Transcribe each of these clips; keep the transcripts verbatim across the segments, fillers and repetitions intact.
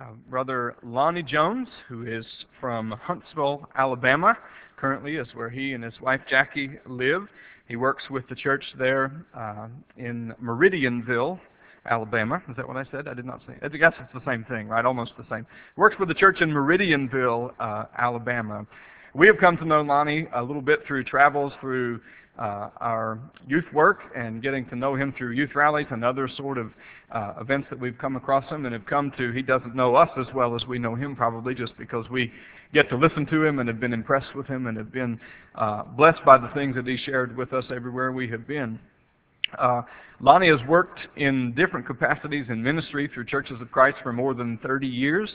uh, Brother Lonnie Jones, who is from Huntsville, Alabama. Currently is where he and his wife Jackie live. He works with the church there uh, in Meridianville, Alabama. Is that what I said? I did not say. I guess it's the same thing, right? Almost the same. Works with the church in Meridianville, uh, Alabama. We have come to know Lonnie a little bit through travels, through uh, our youth work, and getting to know him through youth rallies and other sort of uh, events that we've come across him and have come to. He doesn't know us as well as we know him, probably just because we get to listen to him and have been impressed with him and have been uh, blessed by the things that he shared with us everywhere we have been. Uh, Lonnie has worked in different capacities in ministry through Churches of Christ for more than thirty years.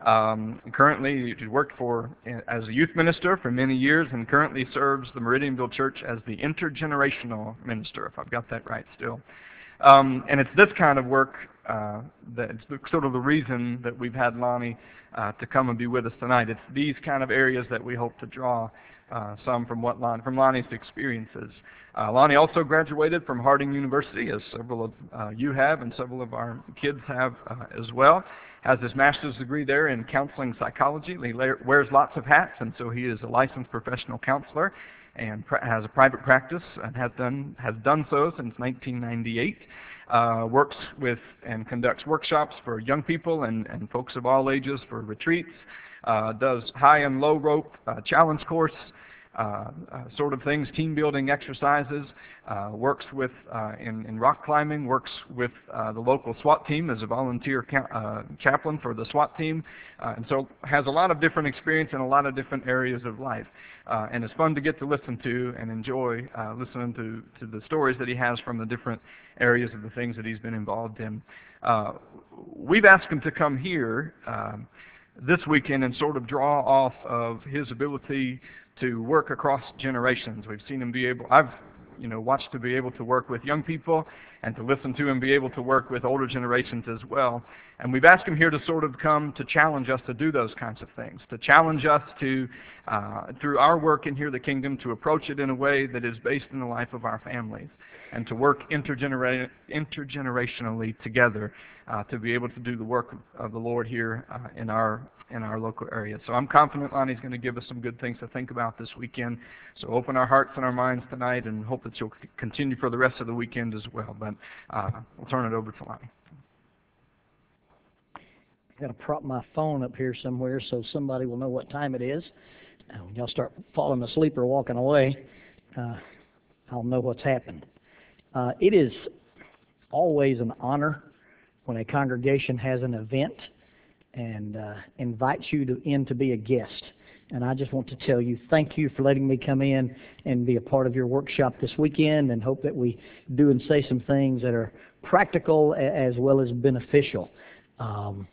Um, currently, he worked for as a youth minister for many years, and currently serves the Meridianville Church as the intergenerational minister, if I've got that right still. Um, and it's this kind of work uh, that it's sort of the reason that we've had Lonnie uh, to come and be with us tonight. It's these kind of areas that we hope to draw uh, some from what Lon, from Lonnie's experiences. Uh, Lonnie also graduated from Harding University, as several of uh, you have and several of our kids have uh, as well. Has his master's degree there in counseling psychology. He wears lots of hats, and so he is a licensed professional counselor and has a private practice and has done has done so since nineteen ninety-eight. Uh, works with and conducts workshops for young people and, and folks of all ages for retreats. Uh, does high and low rope uh, challenge course. Uh, uh, sort of things, team building exercises, uh, works with uh, in, in rock climbing, works with uh, the local SWAT team as a volunteer uh, chaplain for the SWAT team, uh, and so has a lot of different experience in a lot of different areas of life. Uh, and it's fun to get to listen to and enjoy uh, listening to, to the stories that he has from the different areas of the things that he's been involved in. Uh, we've asked him to come here um, this weekend and sort of draw off of his ability to work across generations. We've seen him be able, I've you know, watched to be able to work with young people and to listen to him be able to work with older generations as well. And we've asked him here to sort of come to challenge us to do those kinds of things, to challenge us to, uh, through our work in Here the Kingdom, to approach it in a way that is based in the life of our families and to work intergenera intergenerationally together uh, to be able to do the work of the Lord here uh, in our in our local area. So I'm confident Lonnie's going to give us some good things to think about this weekend. So open our hearts and our minds tonight and hope that you'll continue for the rest of the weekend as well. But uh, we'll turn it over to Lonnie. I've got to prop my phone up here somewhere so somebody will know what time it is. Now, when y'all start falling asleep or walking away, uh, I'll know what's happened. Uh, it is always an honor when a congregation has an event and uh, invites you to, in to be a guest. And I just want to tell you, thank you for letting me come in and be a part of your workshop this weekend, and hope that we do and say some things that are practical as well as beneficial. Um,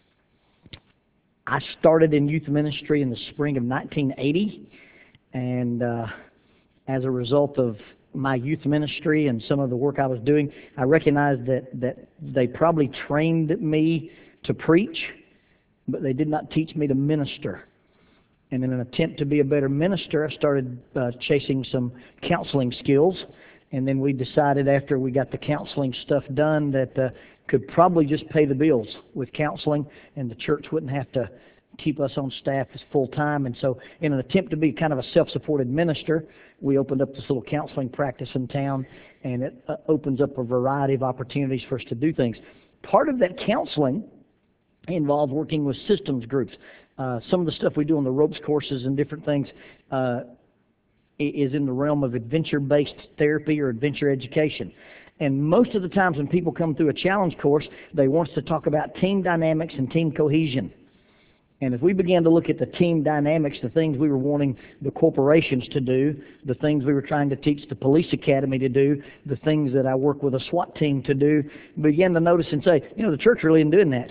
I started in youth ministry in the spring of nineteen eighty, and uh, as a result of my youth ministry and some of the work I was doing, I recognized that, that they probably trained me to preach, but they did not teach me to minister. And in an attempt to be a better minister, I started uh, chasing some counseling skills. And then we decided after we got the counseling stuff done that uh, could probably just pay the bills with counseling, and the church wouldn't have to keep us on staff as full-time. And so in an attempt to be kind of a self-supported minister, we opened up this little counseling practice in town, and it uh, opens up a variety of opportunities for us to do things. Part of that counseling involves working with systems groups. Uh, some of the stuff we do on the ropes courses and different things uh, is in the realm of adventure-based therapy or adventure education. And most of the times when people come through a challenge course, they want us to talk about team dynamics and team cohesion. And if we began to look at the team dynamics, the things we were wanting the corporations to do, the things we were trying to teach the police academy to do, the things that I work with a SWAT team to do, began to notice and say, you know, the church really isn't doing that.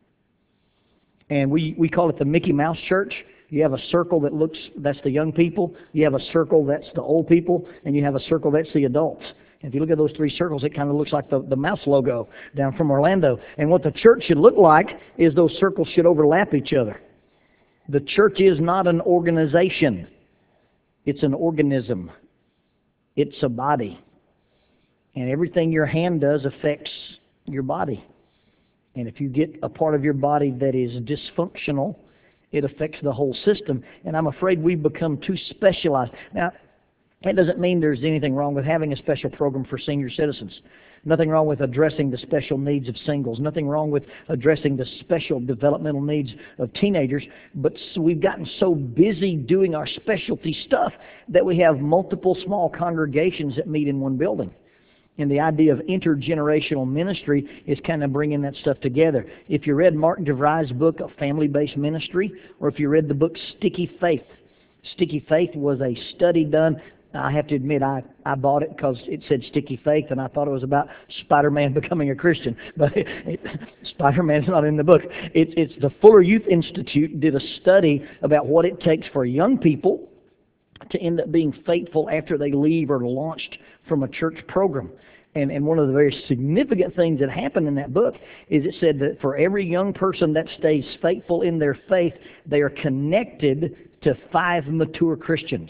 And we, we call it the Mickey Mouse Church. You have a circle that looks, that's the young people. You have a circle that's the old people. And you have a circle that's the adults. And if you look at those three circles, it kind of looks like the, the mouse logo down from Orlando. And what the church should look like is those circles should overlap each other. The church is not an organization. It's an organism. It's a body. And everything your hand does affects your body. And if you get a part of your body that is dysfunctional, it affects the whole system. And I'm afraid we've become too specialized. Now, that doesn't mean there's anything wrong with having a special program for senior citizens. Nothing wrong with addressing the special needs of singles. Nothing wrong with addressing the special developmental needs of teenagers. But we've gotten so busy doing our specialty stuff that we have multiple small congregations that meet in one building. And the idea of intergenerational ministry is kind of bringing that stuff together. If you read Mark DeVry's book, A Family-Based Ministry, or if you read the book Sticky Faith, Sticky Faith was a study done. I have to admit, I, I bought it because it said Sticky Faith, and I thought it was about Spider-Man becoming a Christian. But it, it, Spider-Man's not in the book. It, it's the Fuller Youth Institute did a study about what it takes for young people to end up being faithful after they leave or launched from a church program. And, and one of the very significant things that happened in that book is it said that for every young person that stays faithful in their faith, they are connected to five mature Christians.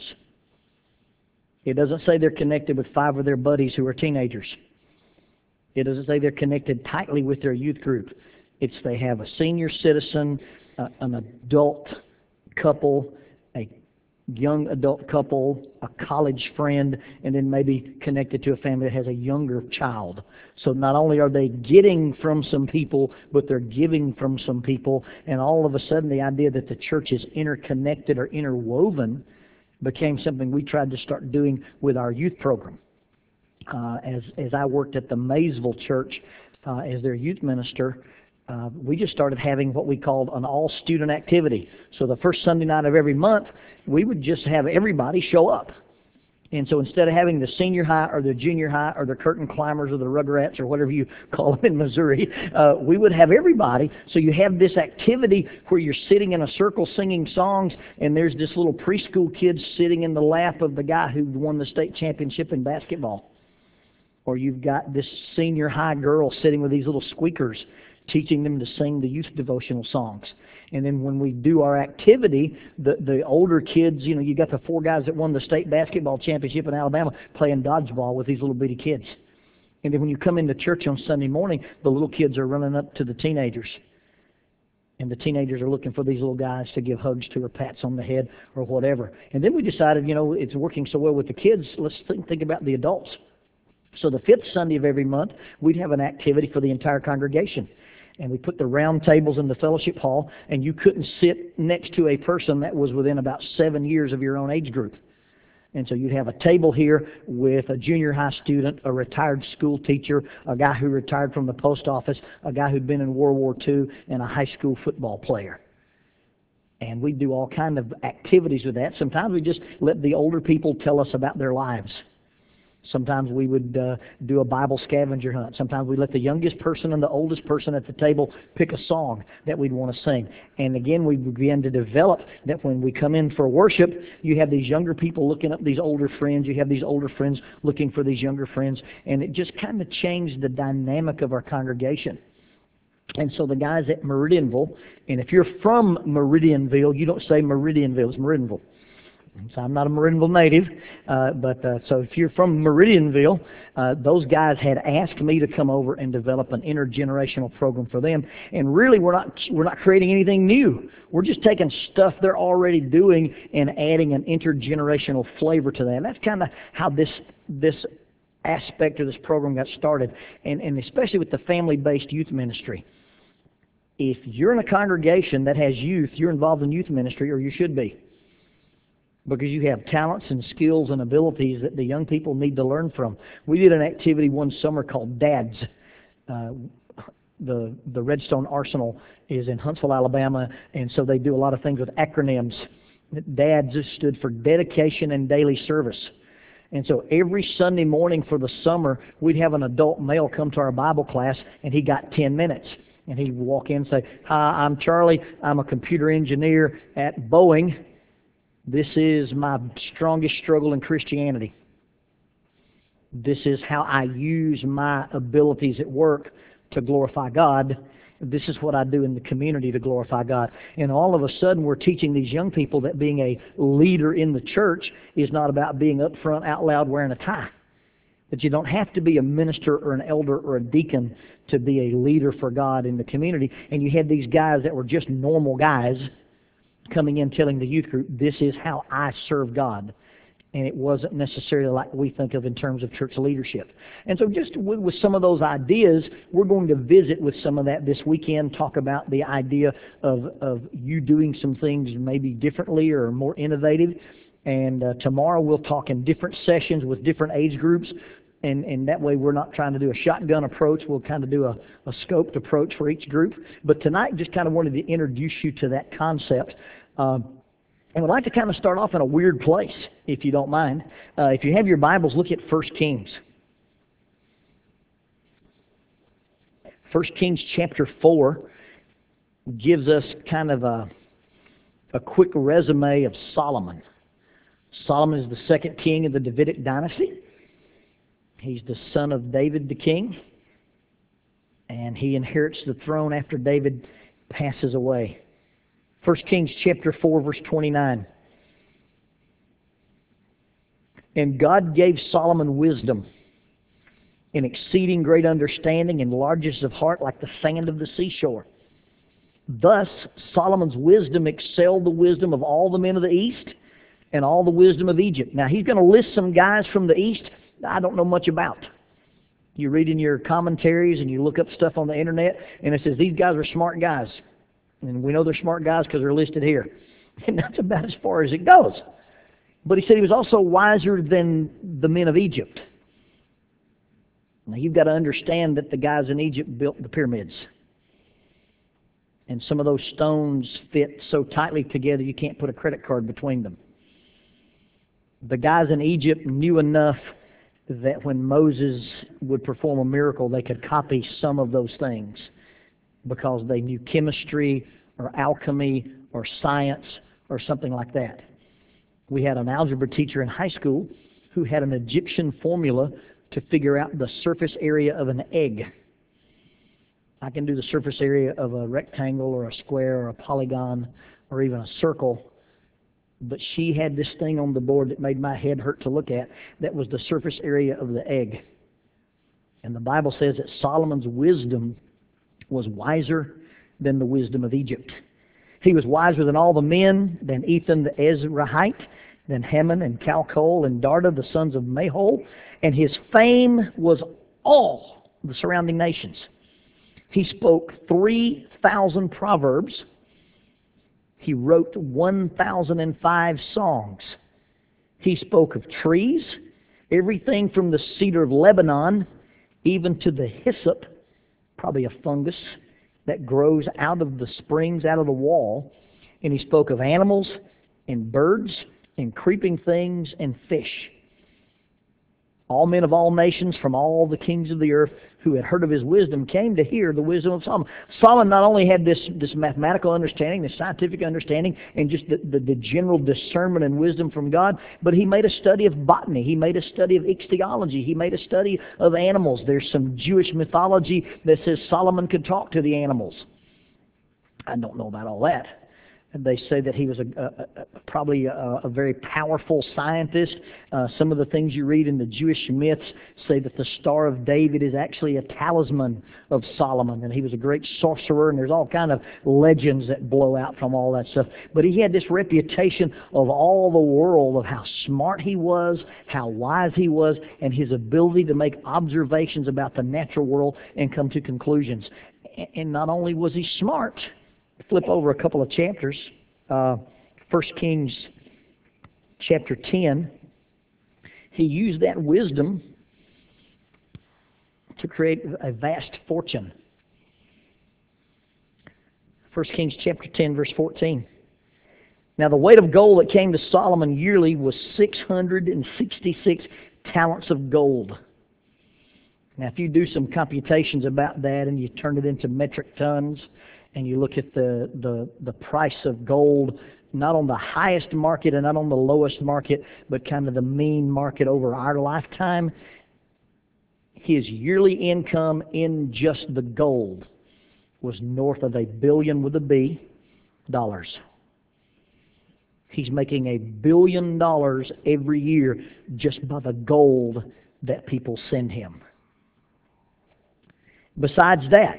It doesn't say they're connected with five of their buddies who are teenagers. It doesn't say they're connected tightly with their youth group. It's they have a senior citizen, uh, an adult couple, a young adult couple, a college friend, and then maybe connected to a family that has a younger child. So not only are they getting from some people, but they're giving from some people, and all of a sudden the idea that the church is interconnected or interwoven became something we tried to start doing with our youth program. Uh, as, as I worked at the Maysville Church uh, as their youth minister, Uh, we just started having what we called an all-student activity. So the first Sunday night of every month, we would just have everybody show up. And so instead of having the senior high or the junior high or the curtain climbers or the Rugrats or whatever you call them in Missouri, uh, we would have everybody. So you have this activity where you're sitting in a circle singing songs, and there's this little preschool kid sitting in the lap of the guy who won the state championship in basketball. Or you've got this senior high girl sitting with these little squeakers, teaching them to sing the youth devotional songs. And then when we do our activity, the, the older kids, you know, you got the four guys that won the state basketball championship in Alabama playing dodgeball with these little bitty kids. And then when you come into church on Sunday morning, the little kids are running up to the teenagers. And the teenagers are looking for these little guys to give hugs to or pats on the head or whatever. And then we decided, you know, it's working so well with the kids, let's think, think about the adults. So the fifth Sunday of every month, we'd have an activity for the entire congregation. And we put the round tables in the fellowship hall, and you couldn't sit next to a person that was within about seven years of your own age group. And so you'd have a table here with a junior high student, a retired school teacher, a guy who retired from the post office, a guy who'd been in World War Two, and a high school football player. And we do all kind of activities with that. Sometimes we just let the older people tell us about their lives. Sometimes we would uh, do a Bible scavenger hunt. Sometimes we let the youngest person and the oldest person at the table pick a song that we'd want to sing. And again, we began to develop that when we come in for worship, you have these younger people looking up these older friends. You have these older friends looking for these younger friends. And it just kind of changed the dynamic of our congregation. And so the guys at Meridianville, and if you're from Meridianville, you don't say Meridianville, it's Meridianville. So I'm not a Meridianville native, uh, but uh, so if you're from Meridianville, uh, those guys had asked me to come over and develop an intergenerational program for them. And really, we're not we're not creating anything new. We're just taking stuff they're already doing and adding an intergenerational flavor to that. And that's kind of how this this aspect of this program got started, and and especially with the family-based youth ministry. If you're in a congregation that has youth, you're involved in youth ministry, or you should be. Because you have talents and skills and abilities that the young people need to learn from. We did an activity one summer called DADS. Uh, the the Redstone Arsenal is in Huntsville, Alabama, and so they do a lot of things with acronyms. DADS stood for Dedication and Daily Service. And so every Sunday morning for the summer, we'd have an adult male come to our Bible class, and he got ten minutes. And he'd walk in and say, "Hi, I'm Charlie. I'm a computer engineer at Boeing. This is my strongest struggle in Christianity. This is how I use my abilities at work to glorify God. This is what I do in the community to glorify God." And all of a sudden, we're teaching these young people that being a leader in the church is not about being up front, out loud, wearing a tie. That you don't have to be a minister or an elder or a deacon to be a leader for God in the community. And you had these guys that were just normal guys coming in telling the youth group, this is how I serve God. And it wasn't necessarily like we think of in terms of church leadership. And so just with, with some of those ideas, we're going to visit with some of that this weekend, talk about the idea of, of you doing some things maybe differently or more innovative. And uh, tomorrow we'll talk in different sessions with different age groups. And, and that way we're not trying to do a shotgun approach. We'll kind of do a, a scoped approach for each group. But tonight just kind of wanted to introduce you to that concept. Um, and we'd like to kind of start off in a weird place, if you don't mind. Uh, if you have your Bibles, look at First Kings. First Kings chapter four gives us kind of a, a quick resume of Solomon. Solomon is the second king of the Davidic dynasty. He's the son of David the king, and he inherits the throne after David passes away. First Kings chapter four, verse twenty-nine. And God gave Solomon wisdom, and exceeding great understanding, and largeness of heart like the sand of the seashore. Thus Solomon's wisdom excelled the wisdom of all the men of the East, and all the wisdom of Egypt. Now he's going to list some guys from the East I don't know much about. You read in your commentaries and you look up stuff on the internet, and it says these guys are smart guys. And we know they're smart guys because they're listed here. And that's about as far as it goes. But he said he was also wiser than the men of Egypt. Now you've got to understand that the guys in Egypt built the pyramids. And some of those stones fit so tightly together you can't put a credit card between them. The guys in Egypt knew enough that when Moses would perform a miracle, they could copy some of those things because they knew chemistry or alchemy or science or something like that. We had an algebra teacher in high school who had an Egyptian formula to figure out the surface area of an egg. I can do the surface area of a rectangle or a square or a polygon or even a circle. But she had this thing on the board that made my head hurt to look at. That was the surface area of the egg. And the Bible says that Solomon's wisdom was wiser than the wisdom of Egypt. He was wiser than all the men, than Ethan the Ezrahite, than Heman and Calcol and Darda, the sons of Mahol. And his fame was all the surrounding nations. He spoke three thousand proverbs. He wrote one thousand five songs. He spoke of trees, everything from the cedar of Lebanon, even to the hyssop, probably a fungus that grows out of the springs, out of the wall. And he spoke of animals and birds and creeping things and fish. All men of all nations from all the kings of the earth who had heard of his wisdom came to hear the wisdom of Solomon. Solomon not only had this, this mathematical understanding, this scientific understanding, and just the, the, the general discernment and wisdom from God, but he made a study of botany. He made a study of ichthyology. He made a study of animals. There's some Jewish mythology that says Solomon could talk to the animals. I don't know about all that. They say that he was a, a, a, probably a, a very powerful scientist. Uh, some of the things you read in the Jewish myths say that the Star of David is actually a talisman of Solomon, and he was a great sorcerer, and there's all kind of legends that blow out from all that stuff. But he had this reputation of all the world of how smart he was, how wise he was, and his ability to make observations about the natural world and come to conclusions. And not only was he smart, flip over a couple of chapters. Uh, First Kings chapter ten. He used that wisdom to create a vast fortune. First Kings chapter ten, verse fourteen. Now the weight of gold that came to Solomon yearly was six hundred sixty-six talents of gold. Now if you do some computations about that and you turn it into metric tons, and you look at the, the, the price of gold, not on the highest market and not on the lowest market, but kind of the mean market over our lifetime, his yearly income in just the gold was north of a billion with a B dollars. He's making a billion dollars every year just by the gold that people send him. Besides that,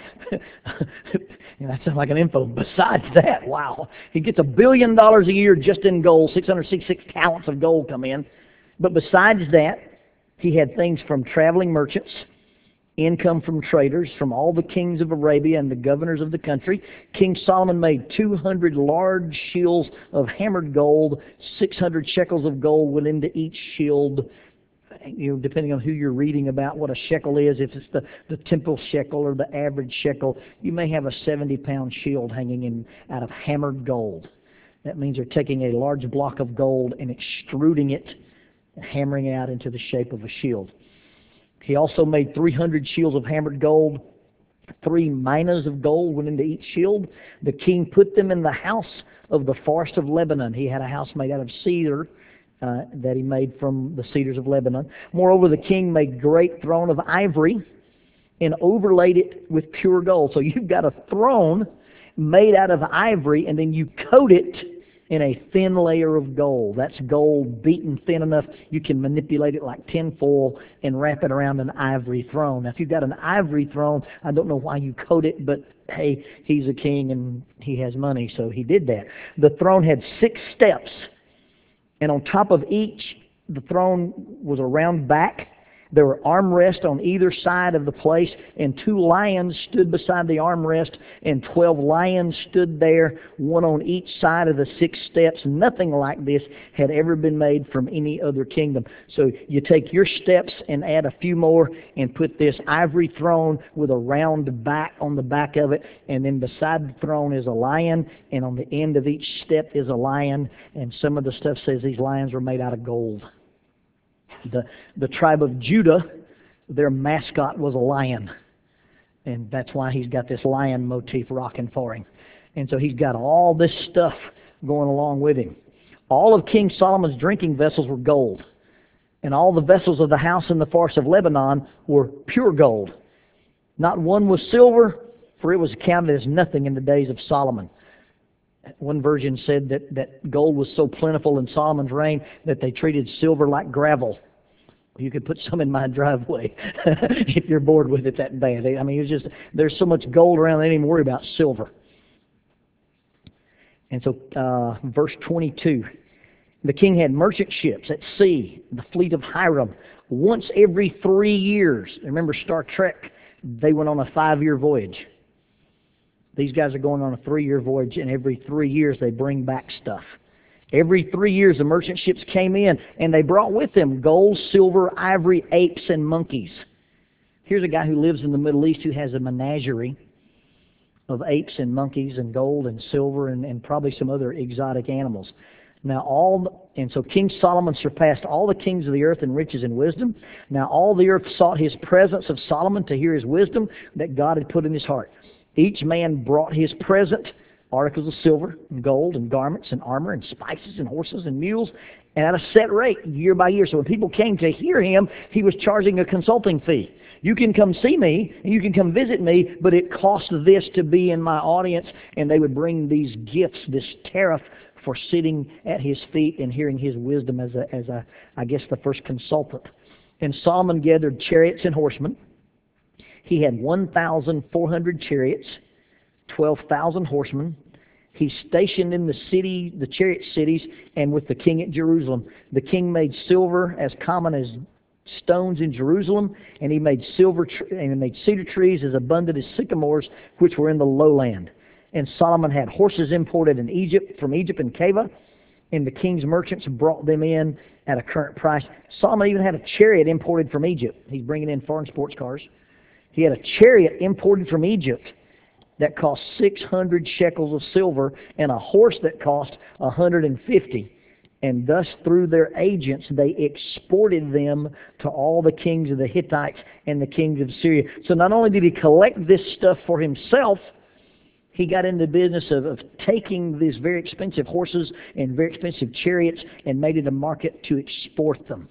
that sounds like an info. Besides that, wow, he gets a billion dollars a year just in gold. six hundred sixty-six talents of gold come in. But besides that, he had things from traveling merchants, income from traders, from all the kings of Arabia and the governors of the country. King Solomon made two hundred large shields of hammered gold. six hundred shekels of gold went into each shield. You know, depending on who you're reading about what a shekel is, if it's the, the temple shekel or the average shekel, you may have a seventy pound shield hanging in out of hammered gold. That means they're taking a large block of gold and extruding it, hammering it out into the shape of a shield. He also made three hundred shields of hammered gold. Three minas of gold went into each shield. The king put them in the house of the forest of Lebanon. He had a house made out of cedar uh, that he made from the cedars of Lebanon. Moreover, the king made great throne of ivory and overlaid it with pure gold. So you've got a throne made out of ivory, and then you coat it in a thin layer of gold. That's gold beaten thin enough you can manipulate it like tinfoil and wrap it around an ivory throne. Now, if you've got an ivory throne, I don't know why you coat it, but hey, he's a king and he has money, so he did that. The throne had six steps, and on top of each, the throne was a round back. There were armrests on either side of the place, and two lions stood beside the armrest, and twelve lions stood there, one on each side of the six steps. Nothing like this had ever been made from any other kingdom. So you take your steps and add a few more and put this ivory throne with a round back on the back of it, and then beside the throne is a lion, and on the end of each step is a lion, and some of the stuff says these lions were made out of gold. The, the tribe of Judah, their mascot was a lion. And that's why he's got this lion motif rocking for him. And so he's got all this stuff going along with him. All of King Solomon's drinking vessels were gold. And all the vessels of the house in the forest of Lebanon were pure gold. Not one was silver, for it was counted as nothing in the days of Solomon. One version said that, that gold was so plentiful in Solomon's reign that they treated silver like gravel. You could put some in my driveway if you're bored with it that bad. I mean, it's just, there's so much gold around, they didn't even worry about silver. And so, uh, verse twenty-two, the king had merchant ships at sea, the fleet of Hiram, once every three years. Remember Star Trek? They went on a five-year voyage. These guys are going on a three-year voyage, and every three years they bring back stuff. Every three years the merchant ships came in, and they brought with them gold, silver, ivory, apes, and monkeys. Here's a guy who lives in the Middle East who has a menagerie of apes and monkeys and gold and silver and, and probably some other exotic animals. Now all and so King Solomon surpassed all the kings of the earth in riches and wisdom. Now all the earth sought his presence of Solomon to hear his wisdom that God had put in his heart. Each man brought his present, articles of silver and gold and garments and armor and spices and horses and mules, and at a set rate year by year. So when people came to hear him, he was charging a consulting fee. You can come see me, and you can come visit me, but it costs this to be in my audience, and they would bring these gifts, this tariff for sitting at his feet and hearing his wisdom as a, as a, I guess, the first consultant. And Solomon gathered chariots and horsemen. He had one thousand four hundred chariots, twelve thousand horsemen. He stationed in the city, the chariot cities, and with the king at Jerusalem. The king made silver as common as stones in Jerusalem, and he made silver tr- and he made cedar trees as abundant as sycamores, which were in the lowland. And Solomon had horses imported in Egypt from Egypt and Cava, and the king's merchants brought them in at a current price. Solomon even had a chariot imported from Egypt. He's bringing in foreign sports cars. He had a chariot imported from Egypt that cost six hundred shekels of silver and a horse that cost one hundred fifty. And thus, through their agents, they exported them to all the kings of the Hittites and the kings of Syria. So not only did he collect this stuff for himself, he got into the business of, of taking these very expensive horses and very expensive chariots and made it a market to export them.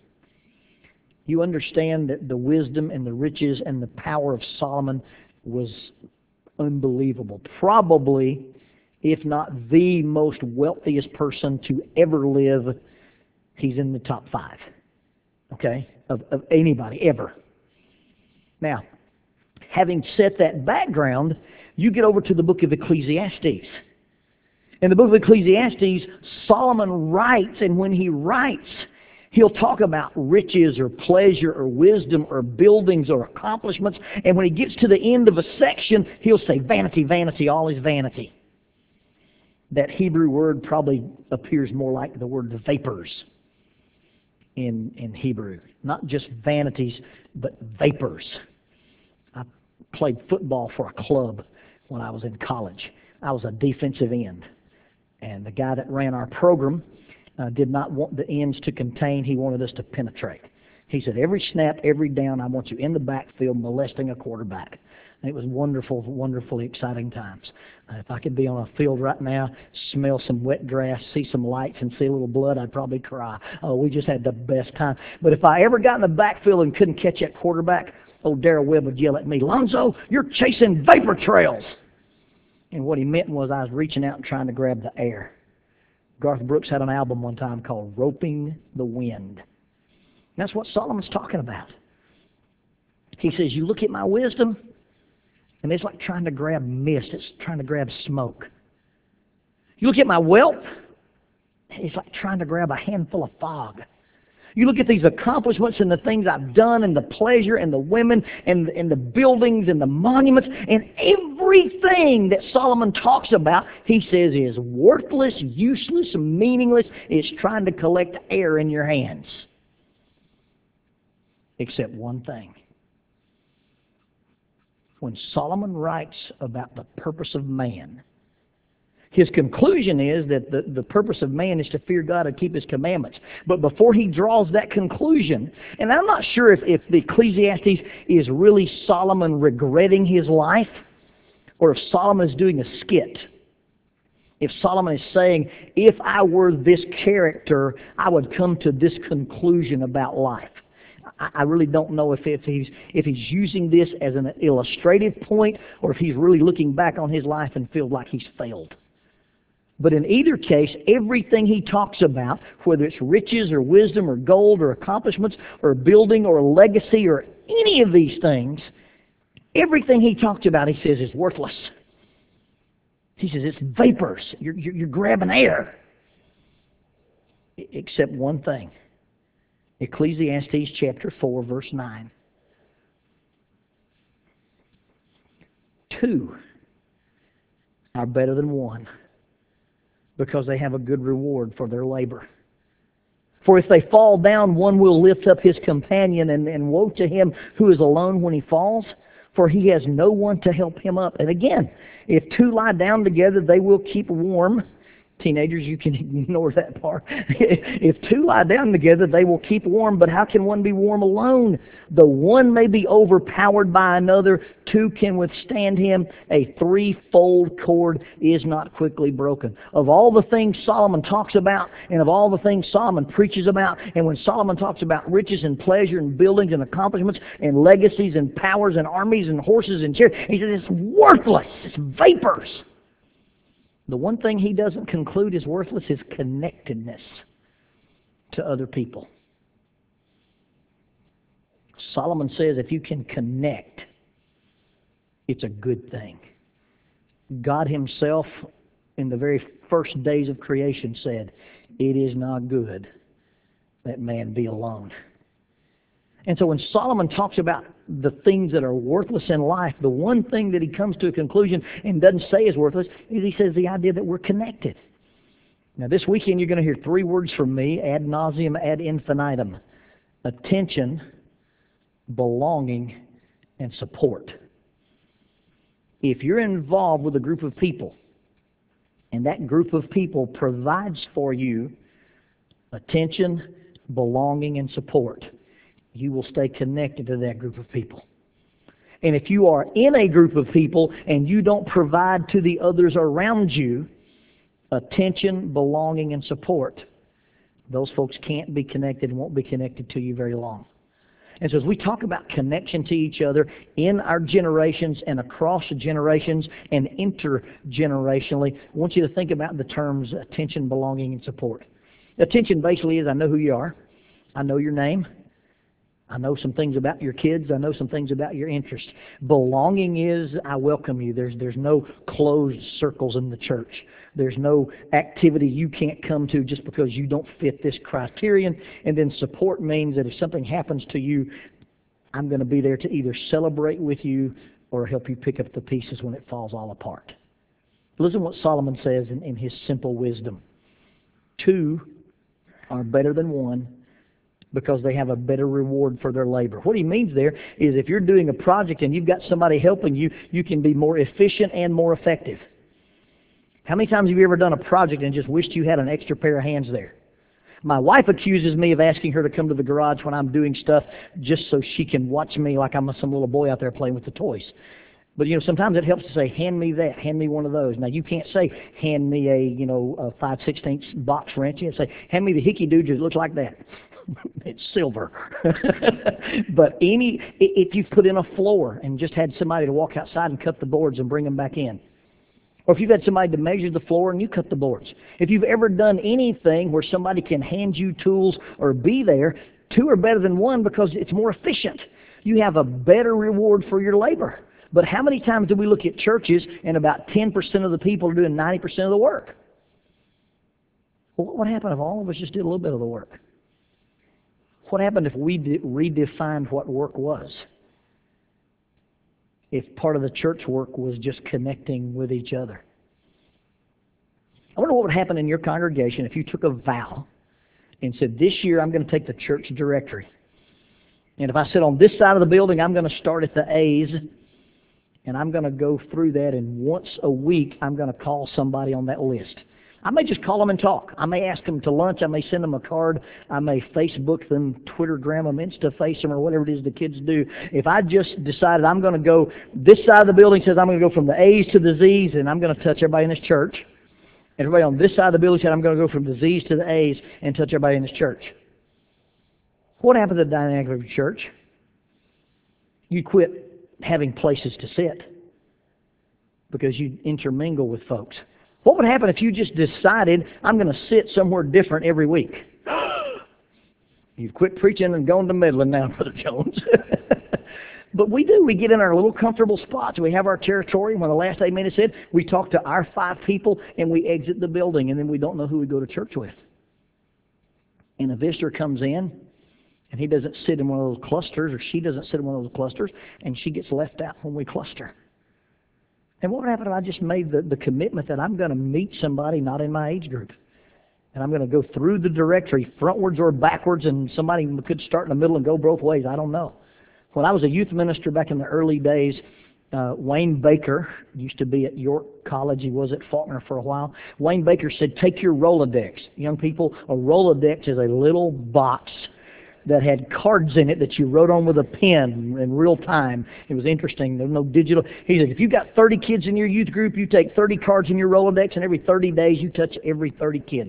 You understand that the wisdom and the riches and the power of Solomon was unbelievable. Probably, if not the most wealthiest person to ever live, he's in the top five. okay, of, of anybody, ever. Now, having set that background, you get over to the book of Ecclesiastes. In the book of Ecclesiastes, Solomon writes, and when he writes, he'll talk about riches or pleasure or wisdom or buildings or accomplishments. And when he gets to the end of a section, he'll say, vanity, vanity, all is vanity. That Hebrew word probably appears more like the word vapors in, in Hebrew. Not just vanities, but vapors. I played football for a club when I was in college. I was a defensive end. And the guy that ran our program uh, did not want the ends to contain. He wanted us to penetrate. He said, every snap, every down, I want you in the backfield molesting a quarterback. And it was wonderful, wonderfully exciting times. Uh, if I could be on a field right now, smell some wet grass, see some lights, and see a little blood, I'd probably cry. Oh, we just had the best time. But if I ever got in the backfield and couldn't catch that quarterback, old Darrell Webb would yell at me, Lonzo, you're chasing vapor trails. And what he meant was I was reaching out and trying to grab the air. Garth Brooks had an album one time called Roping the Wind. And that's what Solomon's talking about. He says, you look at my wisdom, and it's like trying to grab mist. It's trying to grab smoke. You look at my wealth, it's like trying to grab a handful of fog. You look at these accomplishments and the things I've done and the pleasure and the women and, and the buildings and the monuments and everything that Solomon talks about, he says is worthless, useless, meaningless. It's trying to collect air in your hands. Except one thing. When Solomon writes about the purpose of man, his conclusion is that the, the purpose of man is to fear God and keep His commandments. But before he draws that conclusion, and I'm not sure if, if the Ecclesiastes is really Solomon regretting his life, or if Solomon is doing a skit. If Solomon is saying, if I were this character, I would come to this conclusion about life. I really don't know if, if he's if he's using this as an illustrative point, or if he's really looking back on his life and feels like he's failed. But in either case, everything he talks about, whether it's riches or wisdom or gold or accomplishments or building or legacy or any of these things, everything he talks about, he says, is worthless. He says it's vapors. You're, you're, you're grabbing air. Except one thing. Ecclesiastes chapter four, verse nine. Two are better than one, because they have a good reward for their labor. For if they fall down, one will lift up his companion, and, and woe to him who is alone when he falls, for he has no one to help him up. And again, if two lie down together, they will keep warm. Teenagers, you can ignore that part. If two lie down together, they will keep warm, but how can one be warm alone? The one may be overpowered by another, two can withstand him. A threefold cord is not quickly broken. Of all the things Solomon talks about, and of all the things Solomon preaches about, and when Solomon talks about riches and pleasure and buildings and accomplishments and legacies and powers and armies and horses and chariots, he says it's worthless, it's vapors. The one thing he doesn't conclude is worthless is connectedness to other people. Solomon says if you can connect, it's a good thing. God himself, in the very first days of creation, said, it is not good that man be alone. And so when Solomon talks about the things that are worthless in life, the one thing that he comes to a conclusion and doesn't say is worthless is he says the idea that we're connected. Now this weekend you're going to hear three words from me, ad nauseum, ad infinitum. Attention, belonging, and support. If you're involved with a group of people, and that group of people provides for you attention, belonging, and support, you will stay connected to that group of people. And if you are in a group of people and you don't provide to the others around you attention, belonging, and support, those folks can't be connected and won't be connected to you very long. And so as we talk about connection to each other in our generations and across generations and intergenerationally, I want you to think about the terms attention, belonging, and support. Attention basically is I know who you are. I know your name. I know some things about your kids. I know some things about your interests. Belonging is, I welcome you. There's, there's no closed circles in the church. There's no activity you can't come to just because you don't fit this criterion. And then support means that if something happens to you, I'm going to be there to either celebrate with you or help you pick up the pieces when it falls all apart. Listen to what Solomon says in, in his simple wisdom. Two are better than one, because they have a better reward for their labor. What he means there is if you're doing a project and you've got somebody helping you, you can be more efficient and more effective. How many times have you ever done a project and just wished you had an extra pair of hands there? My wife accuses me of asking her to come to the garage when I'm doing stuff just so she can watch me like I'm some little boy out there playing with the toys. But, you know, sometimes it helps to say, hand me that, hand me one of those. Now, you can't say, hand me a, you know, a five sixteenths box wrench. You say, hand me the hickey dude that looks like that. It's silver. But any, if you've put in a floor and just had somebody to walk outside and cut the boards and bring them back in, or if you've had somebody to measure the floor and you cut the boards, if you've ever done anything where somebody can hand you tools or be there, two are better than one because it's more efficient. You have a better reward for your labor. But how many times do we look at churches and about ten percent of the people are doing ninety percent of the work? Well, what would happen if all of us just did a little bit of the work? What happened if we redefined what work was? If part of the church work was just connecting with each other? I wonder what would happen in your congregation if you took a vow and said, this year I'm going to take the church directory. And if I sit on this side of the building, I'm going to start at the A's, and I'm going to go through that, and once a week I'm going to call somebody on that list. I may just call them and talk. I may ask them to lunch. I may send them a card. I may Facebook them, Twittergram them, Instaface them, or whatever it is the kids do. If I just decided I'm going to go, this side of the building says I'm going to go from the A's to the Z's, and I'm going to touch everybody in this church. Everybody on this side of the building said I'm going to go from the Z's to the A's and touch everybody in this church. What happened to the dynamic of your church? You quit having places to sit because you intermingle with folks. What would happen if you just decided, I'm going to sit somewhere different every week? You've quit preaching and gone to meddling now, Brother Jones. But we do. We get in our little comfortable spots. We have our territory. When the last amen is said, we talk to our five people, and we exit the building, and then we don't know who we go to church with. And a visitor comes in, and he doesn't sit in one of those clusters, or she doesn't sit in one of those clusters, and she gets left out when we cluster. And what would happen if I just made the, the commitment that I'm going to meet somebody not in my age group? And I'm going to go through the directory, frontwards or backwards, and somebody could start in the middle and go both ways. I don't know. When I was a youth minister back in the early days, uh, Wayne Baker used to be at York College. He was at Faulkner for a while. Wayne Baker said, take your Rolodex. Young people, a Rolodex is a little box that had cards in it that you wrote on with a pen in real time. It was interesting. There was no digital. He said, if you've got thirty kids in your youth group, you take thirty cards in your Rolodex, and every thirty days you touch every thirty kids.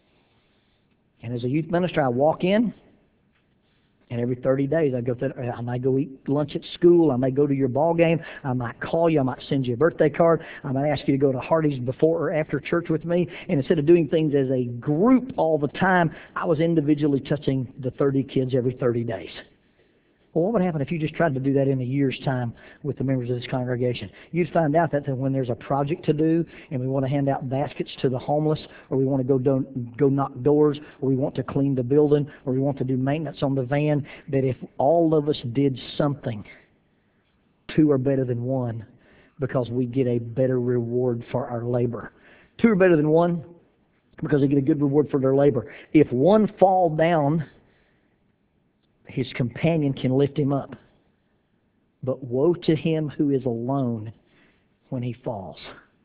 And as a youth minister, I walk in, and every thirty days I go to, I might go eat lunch at school. I may go to your ball game. I might call you. I might send you a birthday card. I might ask you to go to Hardee's before or after church with me. And instead of doing things as a group all the time, I was individually touching the thirty kids every thirty days. Well, what would happen if you just tried to do that in a year's time with the members of this congregation? You'd find out that when there's a project to do and we want to hand out baskets to the homeless, or we want to go do, go knock doors, or we want to clean the building, or we want to do maintenance on the van, that if all of us did something, two are better than one because we get a better reward for our labor. Two are better than one because they get a good reward for their labor. If one fall down, his companion can lift him up. But woe to him who is alone when he falls.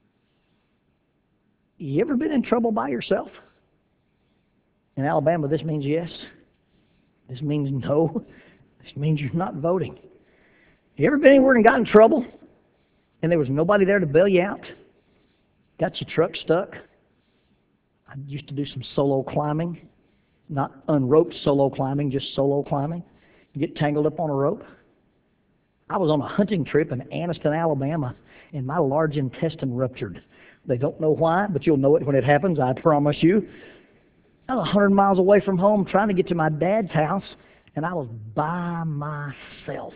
You ever been in trouble by yourself? In Alabama, this means yes. This means no. This means you're not voting. You ever been anywhere and got in trouble and there was nobody there to bail you out? Got your truck stuck? I used to do some solo climbing. Not unroped solo climbing, just solo climbing. You get tangled up on a rope. I was on a hunting trip in Anniston, Alabama, and my large intestine ruptured. They don't know why, but you'll know it when it happens, I promise you. I was one hundred miles away from home trying to get to my dad's house, and I was by myself.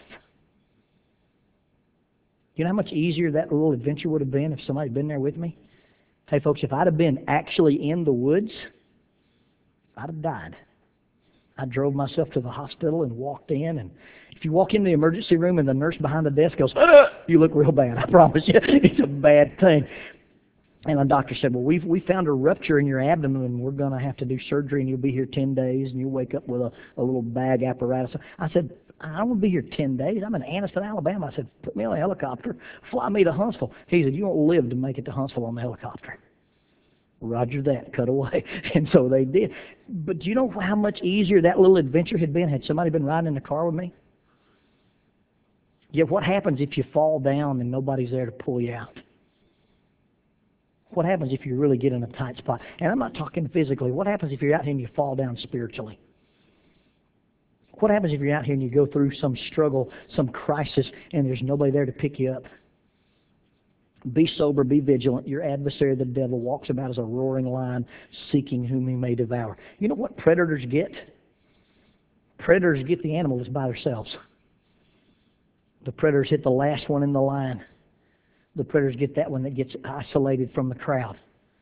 You know how much easier that little adventure would have been if somebody had been there with me? Hey, folks, if I'd have been actually in the woods, I'd have died. I drove myself to the hospital and walked in, and if you walk in the emergency room and the nurse behind the desk goes, "Ugh," you look real bad, I promise you. It's a bad thing. And the doctor said, well, we've we found a rupture in your abdomen, and we're going to have to do surgery, and you'll be here ten days, and you'll wake up with a, a little bag apparatus. I said, I don't want to be here ten days. I'm in Anniston, Alabama. I said, put me on a helicopter, fly me to Huntsville. He said, you won't live to make it to Huntsville on the helicopter. Roger that, cut away. And so they did. But do you know how much easier that little adventure had been had somebody been riding in the car with me? Yet what happens if you fall down and nobody's there to pull you out? What happens if you really get in a tight spot? And I'm not talking physically. What happens if you're out here and you fall down spiritually? What happens if you're out here and you go through some struggle, some crisis, and there's nobody there to pick you up? Be sober, be vigilant. Your adversary, the devil, walks about as a roaring lion, seeking whom he may devour. You know what predators get? Predators get the animal that's by themselves. The predators hit the last one in the line. The predators get that one that gets isolated from the crowd.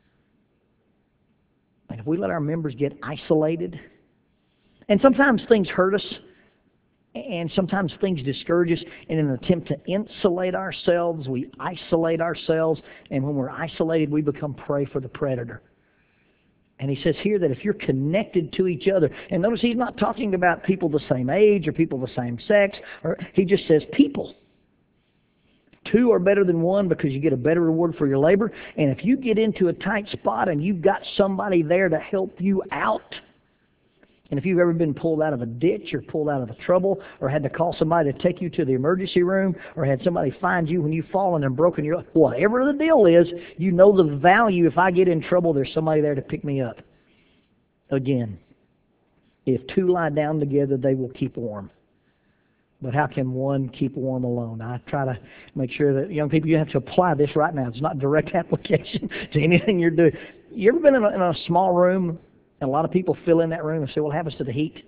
And if we let our members get isolated, and sometimes things hurt us, and sometimes things discourage us, in an attempt to insulate ourselves, we isolate ourselves, and when we're isolated, we become prey for the predator. And he says here that if you're connected to each other, and notice he's not talking about people the same age or people the same sex, or he just says people. Two are better than one because you get a better reward for your labor. And if you get into a tight spot and you've got somebody there to help you out, and if you've ever been pulled out of a ditch or pulled out of a trouble or had to call somebody to take you to the emergency room or had somebody find you when you've fallen and broken your, whatever the deal is, you know the value. If I get in trouble, there's somebody there to pick me up. Again, if two lie down together, they will keep warm. But how can one keep warm alone? I try to make sure that young people, you have to apply this right now. It's not direct application to anything you're doing. You ever been in a, in a small room and a lot of people fill in that room and say, what happens to the heat?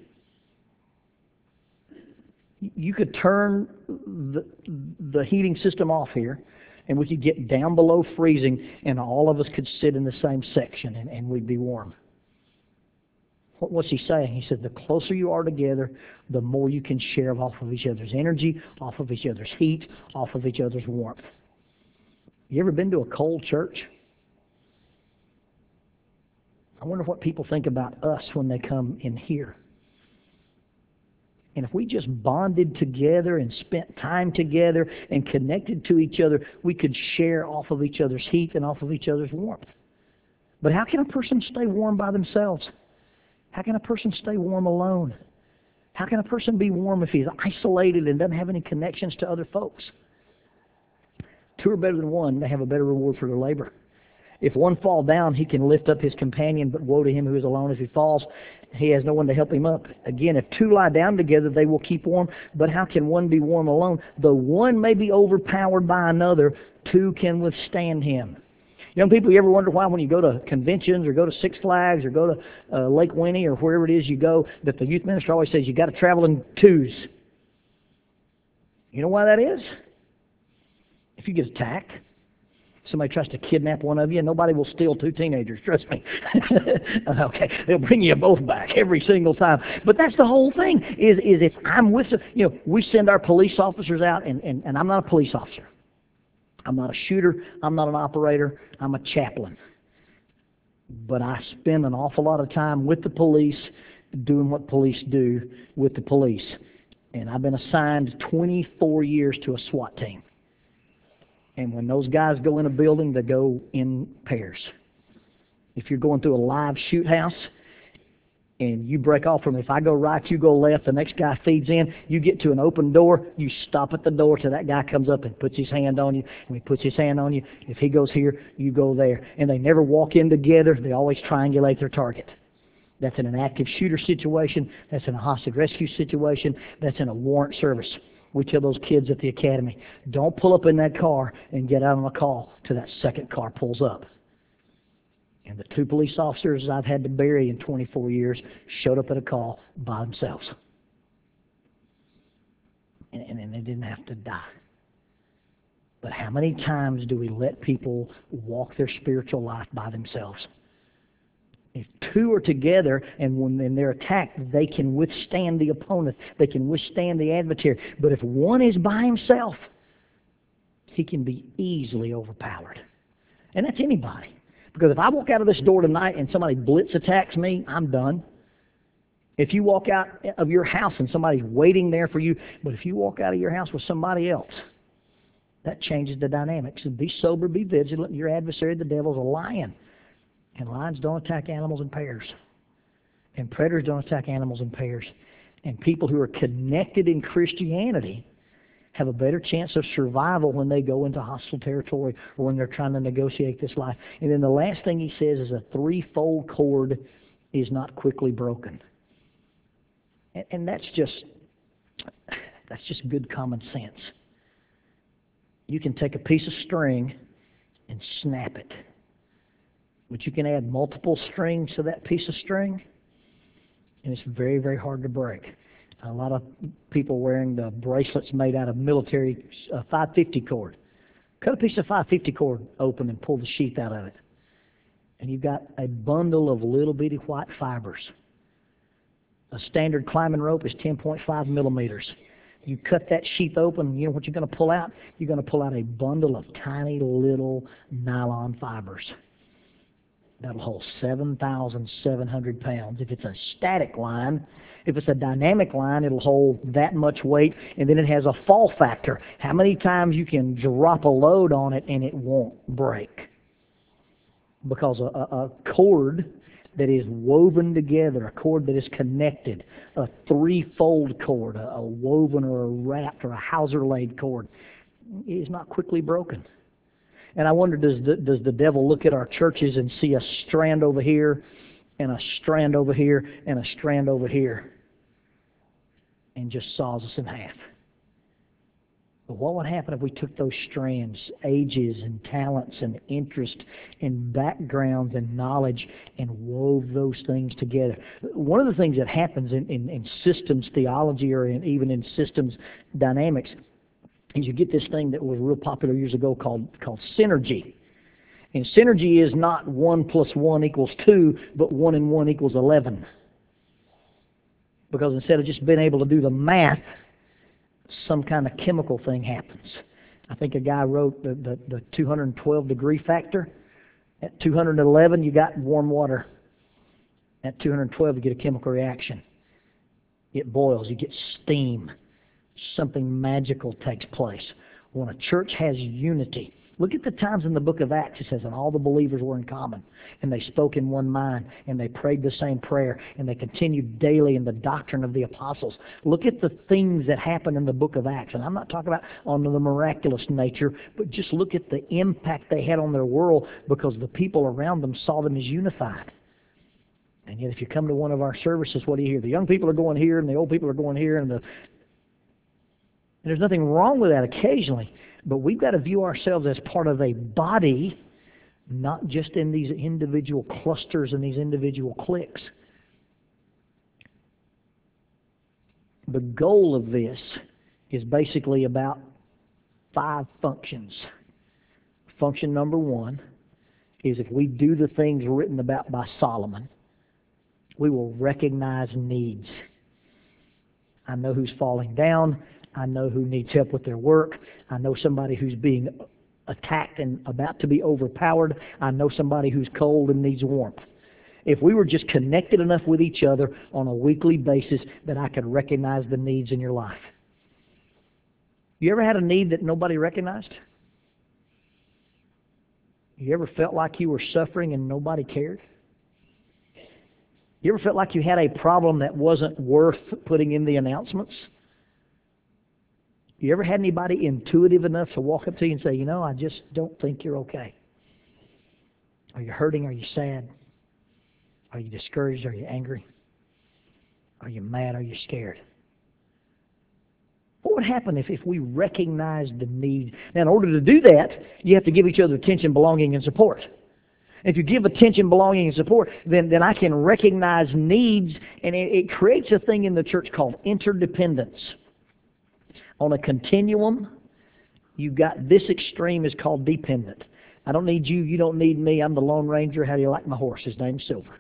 You could turn the, the heating system off here, and we could get down below freezing, and all of us could sit in the same section, and, and we'd be warm. What's he saying? He said, the closer you are together, the more you can share off of each other's energy, off of each other's heat, off of each other's warmth. You ever been to a cold church? I wonder what people think about us when they come in here. And if we just bonded together and spent time together and connected to each other, we could share off of each other's heat and off of each other's warmth. But how can a person stay warm by themselves? How can a person stay warm alone? How can a person be warm if he's isolated and doesn't have any connections to other folks? Two are better than one. They have a better reward for their labor. If one fall down, he can lift up his companion, but woe to him who is alone. If he falls, he has no one to help him up. Again, if two lie down together, they will keep warm. But how can one be warm alone? Though one may be overpowered by another, two can withstand him. Young people, you ever wonder why when you go to conventions or go to Six Flags or go to uh, Lake Winnie or wherever it is you go, that the youth minister always says you got to travel in twos? You know why that is? If you get attacked, somebody tries to kidnap one of you, nobody will steal two teenagers, trust me. Okay, they'll bring you both back every single time. But that's the whole thing, is, is if I'm with, you know, we send our police officers out, and, and, and I'm not a police officer. I'm not a shooter. I'm not an operator. I'm a chaplain. But I spend an awful lot of time with the police doing what police do with the police. And I've been assigned twenty-four years to a SWAT team. And when those guys go in a building, they go in pairs. If you're going through a live shoot house, and you break off from, if I go right, you go left, the next guy feeds in, you get to an open door, you stop at the door till that guy comes up and puts his hand on you, and he puts his hand on you. If he goes here, you go there. And they never walk in together. They always triangulate their target. That's in an active shooter situation. That's in a hostage rescue situation. That's in a warrant service. We tell those kids at the academy, don't pull up in that car and get out on a call till that second car pulls up. And the two police officers I've had to bury in twenty-four years showed up at a call by themselves. and didn't have to die. But how many times do we let people walk their spiritual life by themselves? If two are together and when they're attacked, they can withstand the opponent. They can withstand the adversary. But if one is by himself, he can be easily overpowered. And that's anybody. Because if I walk out of this door tonight and somebody blitz attacks me, I'm done. If you walk out of your house and somebody's waiting there for you, but if you walk out of your house with somebody else, that changes the dynamics. And be sober, be vigilant. Your adversary, the devil, is a lion. And lions don't attack animals in pairs. And predators don't attack animals in pairs. And people who are connected in Christianity have a better chance of survival when they go into hostile territory or when they're trying to negotiate this life. And then the last thing he says is a threefold cord is not quickly broken. And, and that's just that's just good common sense. You can take a piece of string and snap it. But you can add multiple strings to that piece of string, and it's very, very hard to break. A lot of people wearing the bracelets made out of military uh, five fifty cord. Cut a piece of five fifty cord open and pull the sheath out of it. And you've got a bundle of little bitty white fibers. A standard climbing rope is ten point five millimeters. You cut that sheath open, you know what you're going to pull out? You're going to pull out a bundle of tiny little nylon fibers. That'll hold seven thousand seven hundred pounds. If it's a static line, if it's a dynamic line, it'll hold that much weight, and then it has a fall factor. How many times you can drop a load on it and it won't break? Because a, a, a cord that is woven together, a cord that is connected, a threefold cord, a, a woven or a wrapped or a hawser-laid cord, is not quickly broken. And I wonder, does the, does the devil look at our churches and see a strand over here, and a strand over here, and a strand over here, and just saws us in half? But what would happen if we took those strands, ages and talents and interest and backgrounds and knowledge, and wove those things together? One of the things that happens in, in, in systems theology or in, even in systems dynamics is you get this thing that was real popular years ago called, called synergy. And synergy is not one plus one equals two, but one and one equals eleven. Because instead of just being able to do the math, some kind of chemical thing happens. I think a guy wrote the, the, the two hundred twelve degree factor. At two hundred eleven, you got warm water. At two hundred twelve, you get a chemical reaction. It boils. You get steam. Something magical takes place. When a church has unity, look at the times in the book of Acts. It says, and all the believers were in common, and they spoke in one mind, and they prayed the same prayer, and they continued daily in the doctrine of the apostles. Look at the things that happen in the book of Acts. And I'm not talking about on the miraculous nature, but just look at the impact they had on their world because the people around them saw them as unified. And yet if you come to one of our services, what do you hear? The young people are going here, and the old people are going here, and the And there's nothing wrong with that occasionally, but we've got to view ourselves as part of a body, not just in these individual clusters and these individual cliques. The goal of this is basically about five functions. Function number one is if we do the things written about by Solomon, we will recognize needs. I know who's falling down. I know who needs help with their work. I know somebody who's being attacked and about to be overpowered. I know somebody who's cold and needs warmth. If we were just connected enough with each other on a weekly basis that I could recognize the needs in your life. You ever had a need that nobody recognized? You ever felt like you were suffering and nobody cared? You ever felt like you had a problem that wasn't worth putting in the announcements? You ever had anybody intuitive enough to walk up to you and say, you know, I just don't think you're okay? Are you hurting? Are you sad? Are you discouraged? Are you angry? Are you mad? Are you scared? What would happen if, if we recognized the need? Now, in order to do that, you have to give each other attention, belonging, and support. If you give attention, belonging, and support, then, then I can recognize needs, and it, it creates a thing in the church called interdependence. On a continuum, you've got this extreme is called dependent. I don't need you, you don't need me, I'm the Lone Ranger, how do you like my horse? His name's Silver.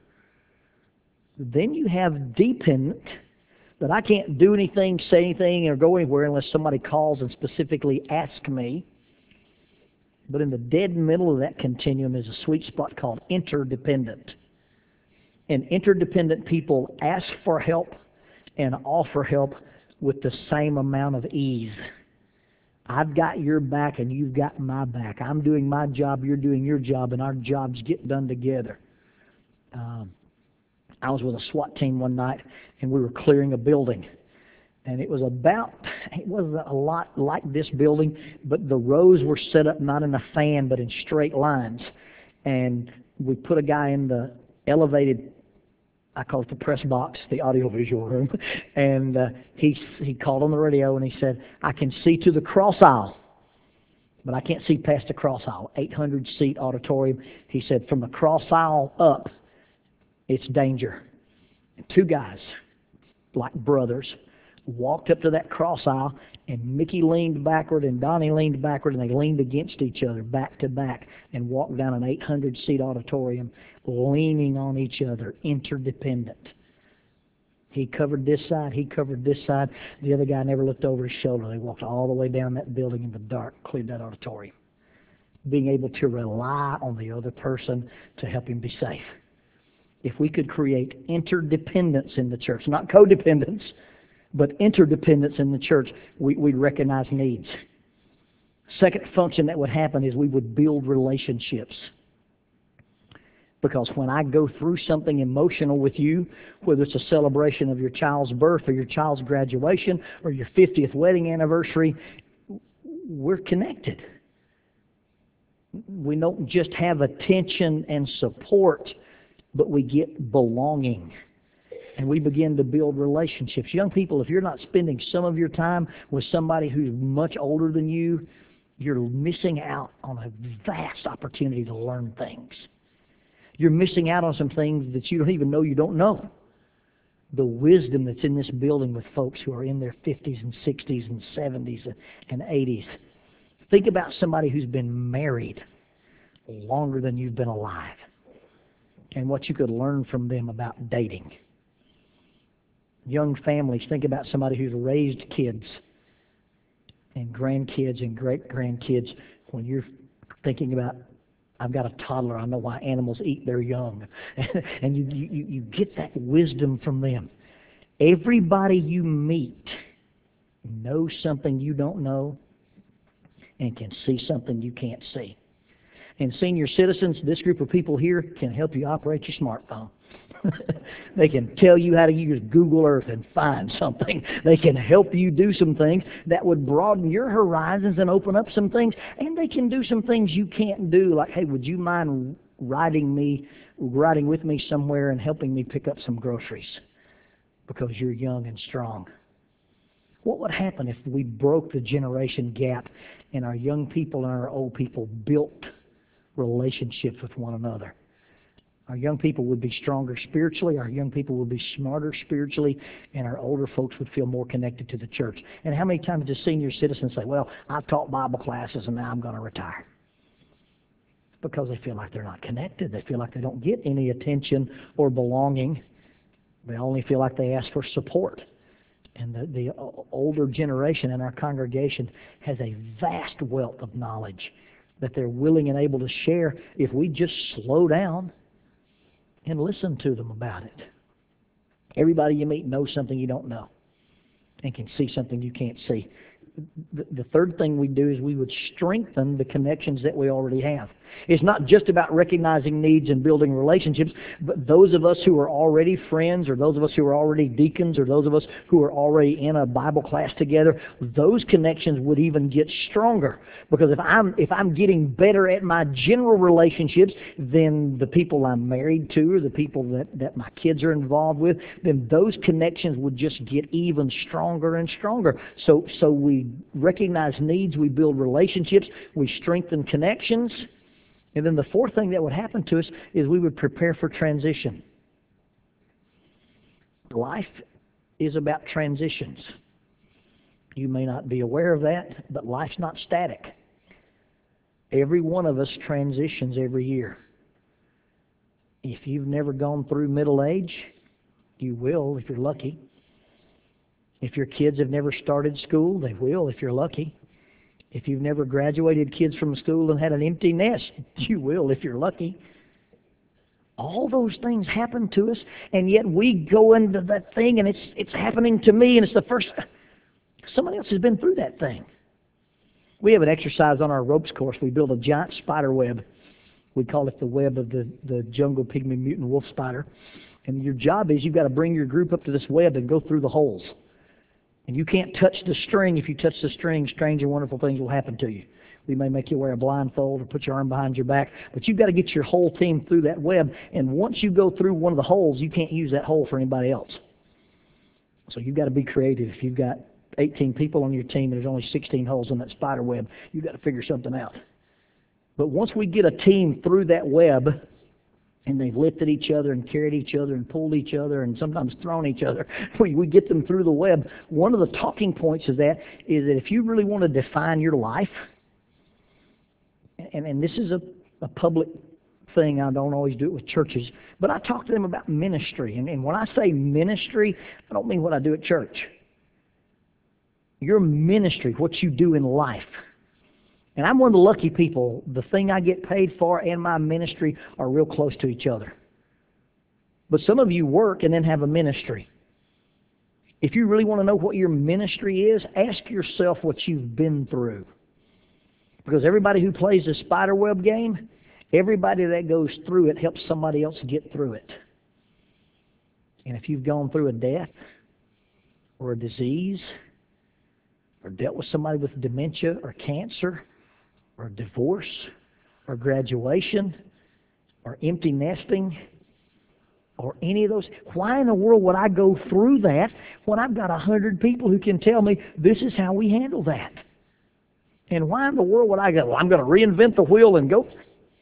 Then you have dependent, that I can't do anything, say anything, or go anywhere unless somebody calls and specifically asks me. But in the dead middle of that continuum is a sweet spot called interdependent. And interdependent people ask for help and offer help with the same amount of ease. I've got your back and you've got my back. I'm doing my job, you're doing your job, and our jobs get done together. Um, I was with a SWAT team one night, and we were clearing a building. And it was about, it wasn't a lot like this building, but the rows were set up not in a fan, but in straight lines. And we put a guy in the elevated, I call it the press box, the audiovisual room, and uh, he he called on the radio and he said, I can see to the cross aisle, but I can't see past the cross aisle, eight hundred seat auditorium. He said, from the cross aisle up, it's danger. And two guys, like brothers, walked up to that cross aisle, and Mickey leaned backward and Donnie leaned backward, and they leaned against each other, back to back, and walked down an eight hundred seat auditorium, leaning on each other, interdependent. He covered this side, he covered this side. The other guy never looked over his shoulder. They walked all the way down that building in the dark, cleared that auditorium. Being able to rely on the other person to help him be safe. If we could create interdependence in the church, not codependence, but interdependence in the church, we, we'd recognize needs. Second function that would happen is we would build relationships. Because when I go through something emotional with you, whether it's a celebration of your child's birth or your child's graduation or your fiftieth wedding anniversary, we're connected. We don't just have attention and support, but we get belonging. And we begin to build relationships. Young people, if you're not spending some of your time with somebody who's much older than you, you're missing out on a vast opportunity to learn things. You're missing out on some things that you don't even know you don't know. The wisdom that's in this building with folks who are in their fifties and sixties and seventies and eighties. Think about somebody who's been married longer than you've been alive and what you could learn from them about dating. Young families, think about somebody who's raised kids and grandkids and great-grandkids. When you're thinking about, I've got a toddler, I know why animals eat their young. And you, you, you get that wisdom from them. Everybody you meet knows something you don't know and can see something you can't see. And senior citizens, this group of people here can help you operate your smartphone. They can tell you how to use Google Earth and find something. They can help you do some things that would broaden your horizons and open up some things. And they can do some things you can't do, like, hey, would you mind riding me, riding with me somewhere and helping me pick up some groceries because you're young and strong? What would happen if we broke the generation gap and our young people and our old people built relationships with one another? Our young people would be stronger spiritually, our young people would be smarter spiritually, and our older folks would feel more connected to the church. And how many times do senior citizens say, well, I've taught Bible classes and now I'm going to retire? Because they feel like they're not connected. They feel like they don't get any attention or belonging. They only feel like they ask for support. And the, the older generation in our congregation has a vast wealth of knowledge that they're willing and able to share if we just slow down and listen to them about it. Everybody you meet knows something you don't know and can see something you can't see. The, the third thing we do is we would strengthen the connections that we already have. It's not just about recognizing needs and building relationships, but those of us who are already friends, or those of us who are already deacons, or those of us who are already in a Bible class together, those connections would even get stronger. Because if I'm if I'm getting better at my general relationships than the people I'm married to or the people that, that my kids are involved with, then those connections would just get even stronger and stronger. So so we recognize needs, we build relationships, we strengthen connections. And then the fourth thing that would happen to us is we would prepare for transition. Life is about transitions. You may not be aware of that, but life's not static. Every one of us transitions every year. If you've never gone through middle age, you will if you're lucky. If your kids have never started school, they will if you're lucky. If you've never graduated kids from school and had an empty nest, you will if you're lucky. All those things happen to us, and yet we go into that thing and it's it's happening to me, and it's the first... Somebody else has been through that thing. We have an exercise on our ropes course. We build a giant spider web. We call it the web of the, the jungle pygmy mutant wolf spider. And your job is you've got to bring your group up to this web and go through the holes. And you can't touch the string. If you touch the string, strange and wonderful things will happen to you. We may make you wear a blindfold or put your arm behind your back, but you've got to get your whole team through that web. And once you go through one of the holes, you can't use that hole for anybody else. So you've got to be creative. If you've got eighteen people on your team and there's only sixteen holes in that spider web, you've got to figure something out. But once we get a team through that web, and they've lifted each other and carried each other and pulled each other and sometimes thrown each other, we, we get them through the web. One of the talking points of that is that if you really want to define your life, and, and this is a, a public thing, I don't always do it with churches, but I talk to them about ministry. And, and when I say ministry, I don't mean what I do at church. Your ministry, what you do in life. And I'm one of the lucky people. The thing I get paid for and my ministry are real close to each other. But some of you work and then have a ministry. If you really want to know what your ministry is, ask yourself what you've been through. Because everybody who plays the spiderweb game, everybody that goes through it helps somebody else get through it. And if you've gone through a death or a disease, or dealt with somebody with dementia or cancer, or divorce, or graduation, or empty nesting, or any of those, why in the world would I go through that when I've got a hundred people who can tell me this is how we handle that? And why in the world would I go, well, I'm going to reinvent the wheel and go?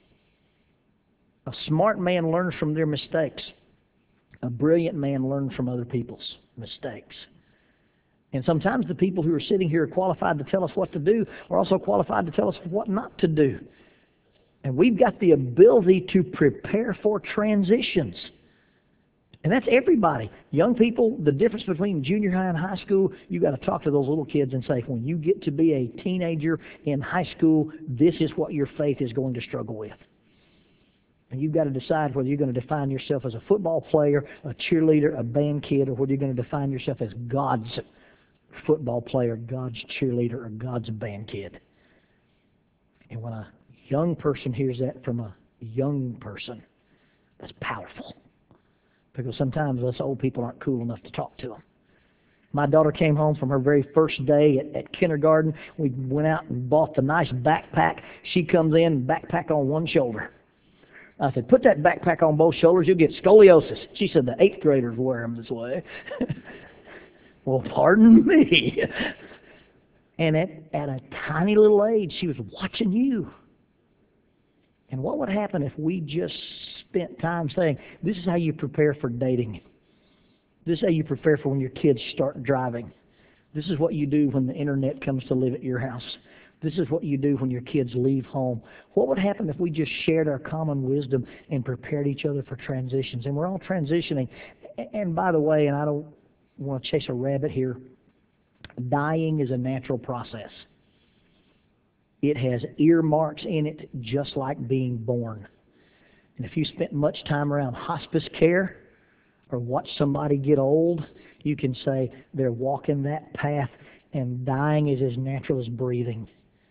A smart man learns from their mistakes. A brilliant man learns from other people's mistakes. And sometimes the people who are sitting here are qualified to tell us what to do are also qualified to tell us what not to do. And we've got the ability to prepare for transitions. And that's everybody. Young people, the difference between junior high and high school, you've got to talk to those little kids and say, when you get to be a teenager in high school, this is what your faith is going to struggle with. And you've got to decide whether you're going to define yourself as a football player, a cheerleader, a band kid, or whether you're going to define yourself as God's football player, God's cheerleader, or God's band kid. And when a young person hears that from a young person, that's powerful. Because sometimes us old people aren't cool enough to talk to them. My daughter came home from her very first day at, at kindergarten. We went out and bought the nice backpack. She comes in, backpack on one shoulder. I said, put that backpack on both shoulders, you'll get scoliosis. She said, the eighth graders wear them this way. Well, pardon me. And at, at a tiny little age, she was watching you. And what would happen if we just spent time saying, this is how you prepare for dating. This is how you prepare for when your kids start driving. This is what you do when the internet comes to live at your house. This is what you do when your kids leave home. What would happen if we just shared our common wisdom and prepared each other for transitions? And we're all transitioning. And by the way, and I don't want to chase a rabbit here, dying is a natural process. It has earmarks in it just like being born. And if you spent much time around hospice care or watch somebody get old, you can say they're walking that path, and dying is as natural as breathing.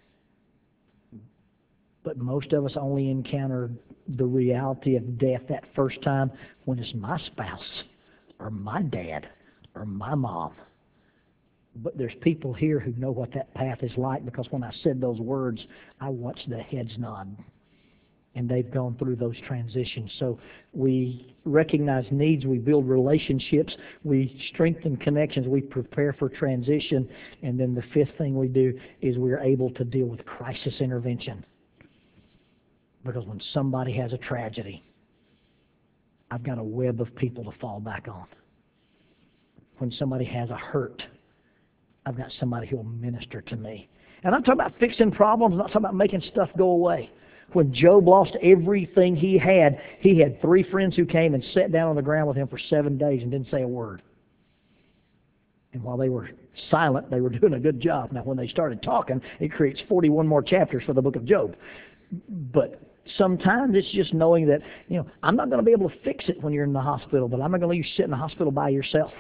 But most of us only encounter the reality of death that first time when it's my spouse or my dad or my mom. But there's people here who know what that path is like, because when I said those words, I watched the heads nod. And they've gone through those transitions. So we recognize needs, we build relationships, we strengthen connections, we prepare for transition, and then the fifth thing we do is we're able to deal with crisis intervention. Because when somebody has a tragedy, I've got a web of people to fall back on. When somebody has a hurt, I've got somebody who will minister to me. And I'm talking about fixing problems, I'm not talking about making stuff go away. When Job lost everything he had, he had three friends who came and sat down on the ground with him for seven days and didn't say a word. And while they were silent, they were doing a good job. Now, when they started talking, it creates forty-one more chapters for the book of Job. But sometimes it's just knowing that, you know, I'm not going to be able to fix it when you're in the hospital, but I'm not going to let you sit in the hospital by yourself.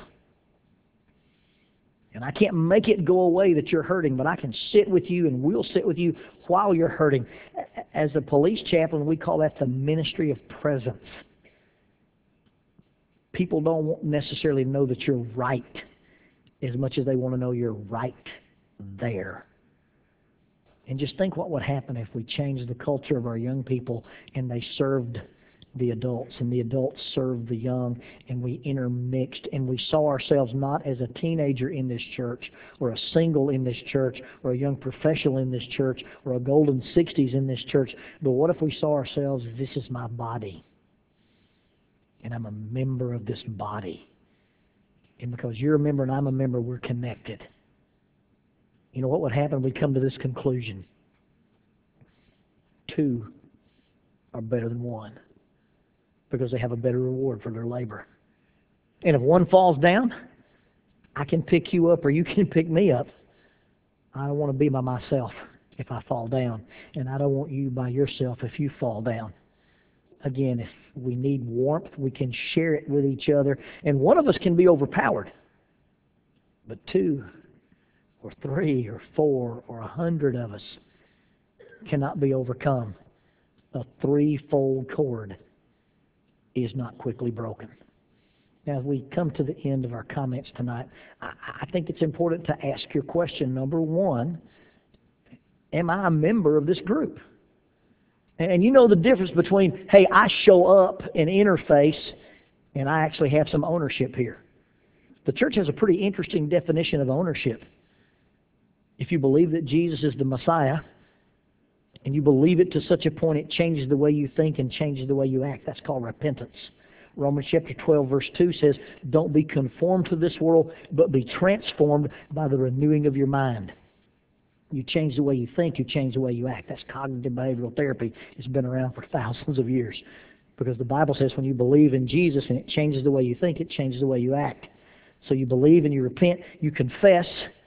And I can't make it go away that you're hurting, but I can sit with you and we'll sit with you while you're hurting. As a police chaplain, we call that the ministry of presence. People don't necessarily know that you're right as much as they want to know you're right there. And just think what would happen if we changed the culture of our young people and they served the adults and the adults served the young, and we intermixed and we saw ourselves not as a teenager in this church or a single in this church or a young professional in this church or a golden sixties in this church, but what if we saw ourselves, this is my body and I'm a member of this body, and because you're a member and I'm a member, we're connected. You know what would happen? We'd come to this conclusion: two are better than one, because they have a better reward for their labor. And if one falls down, I can pick you up or you can pick me up. I don't want to be by myself if I fall down, and I don't want you by yourself if you fall down. Again, if we need warmth, we can share it with each other, and one of us can be overpowered, but two or three or four or a hundred of us cannot be overcome. A threefold cord is not quickly broken. Now, as we come to the end of our comments tonight, I, I think it's important to ask your question. Number one, am I a member of this group? And you know the difference between, hey, I show up and interface, and I actually have some ownership here. The church has a pretty interesting definition of ownership. If you believe that Jesus is the Messiah, and you believe it to such a point it changes the way you think and changes the way you act, that's called repentance. Romans chapter twelve verse two says, don't be conformed to this world, but be transformed by the renewing of your mind. You change the way you think, you change the way you act. That's cognitive behavioral therapy. It's been around for thousands of years. Because the Bible says when you believe in Jesus and it changes the way you think, it changes the way you act. So you believe and you repent, you confess,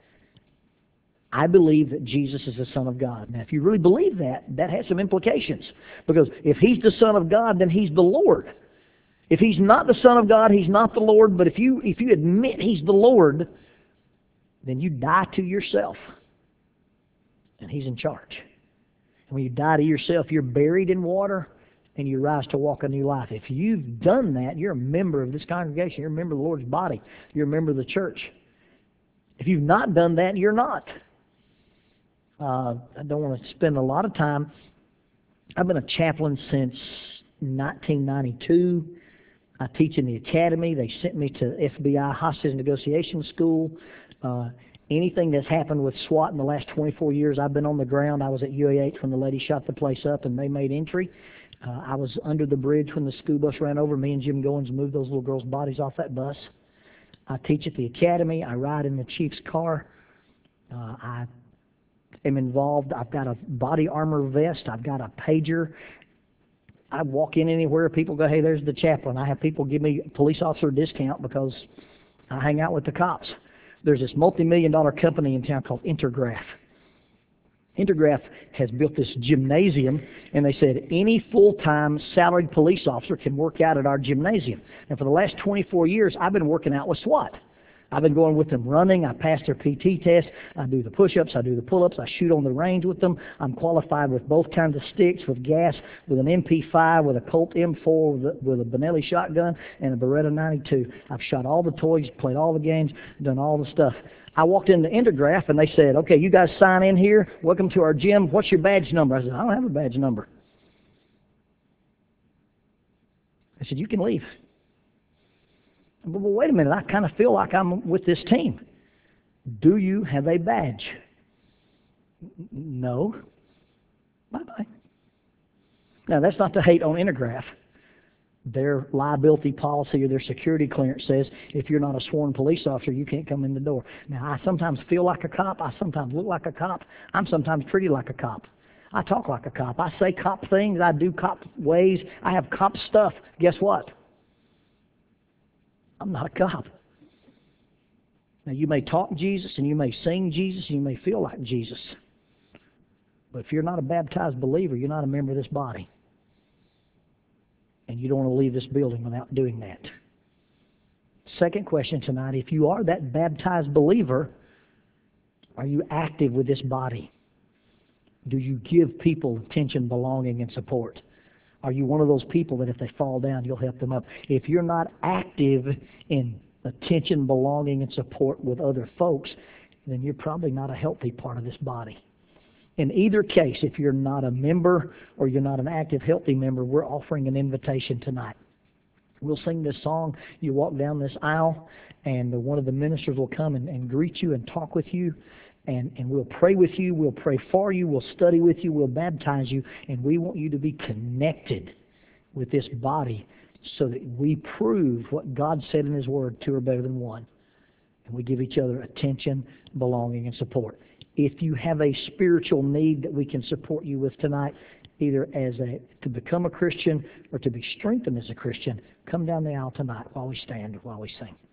I believe that Jesus is the Son of God. Now, if you really believe that, that has some implications. Because if He's the Son of God, then He's the Lord. If He's not the Son of God, He's not the Lord. But if you, if you admit He's the Lord, then you die to yourself. And He's in charge. And when you die to yourself, you're buried in water and you rise to walk a new life. If you've done that, you're a member of this congregation. You're a member of the Lord's body. You're a member of the church. If you've not done that, you're not. Uh, I don't want to spend a lot of time. I've been a chaplain since nineteen ninety-two. I teach in the academy. They sent me to F B I hostage negotiation school. Uh, anything that's happened with SWAT in the last twenty-four years, I've been on the ground. I was at U A H when the lady shot the place up and they made entry. Uh, I was under the bridge when the school bus ran over. Me and Jim Goins moved those little girls' bodies off that bus. I teach at the academy. I ride in the chief's car. Uh, I am involved. I've got a body armor vest. I've got a pager. I walk in anywhere, people go, hey, there's the chaplain. I have people give me a police officer discount because I hang out with the cops. There's this multi-million dollar company in town called Intergraph. Intergraph has built this gymnasium, and they said any full-time salaried police officer can work out at our gymnasium. And for the last twenty-four years, I've been working out with SWAT. I've been going with them running. I pass their P T test. I do the push-ups. I do the pull-ups. I shoot on the range with them. I'm qualified with both kinds of sticks, with gas, with an M P five, with a Colt M four, with a, with a Benelli shotgun, and a Beretta ninety-two. I've shot all the toys, played all the games, done all the stuff. I walked into Intergraph, and they said, okay, you guys sign in here. Welcome to our gym. What's your badge number? I said, I don't have a badge number. I said, you can leave. But wait a minute, I kind of feel like I'm with this team. Do you have a badge? No. Bye-bye. Now, that's not to hate on Intergraph, Their liability policy or their security clearance says if you're not a sworn police officer, you can't come in the door. Now, I sometimes feel like a cop. I sometimes look like a cop. I'm sometimes treated like a cop. I talk like a cop. I say cop things. I do cop ways. I have cop stuff. Guess what? I'm not a cop. Now, you may talk Jesus and you may sing Jesus and you may feel like Jesus. But if you're not a baptized believer, you're not a member of this body. And you don't want to leave this building without doing that. Second question tonight, if you are that baptized believer, are you active with this body? Do you give people attention, belonging, and support? Are you one of those people that if they fall down, you'll help them up? If you're not active in attention, belonging, and support with other folks, then you're probably not a healthy part of this body. In either case, if you're not a member or you're not an active, healthy member, we're offering an invitation tonight. We'll sing this song. You walk down this aisle, and one of the ministers will come and, and greet you and talk with you, and, and we'll pray with you. We'll pray for you. We'll study with you. We'll baptize you, and we want you to be connected with this body so that we prove what God said in His Word, two are better than one, and we give each other attention, belonging, and support. If you have a spiritual need that we can support you with tonight, either as a to become a Christian or to be strengthened as a Christian, come down the aisle tonight while we stand, while we sing.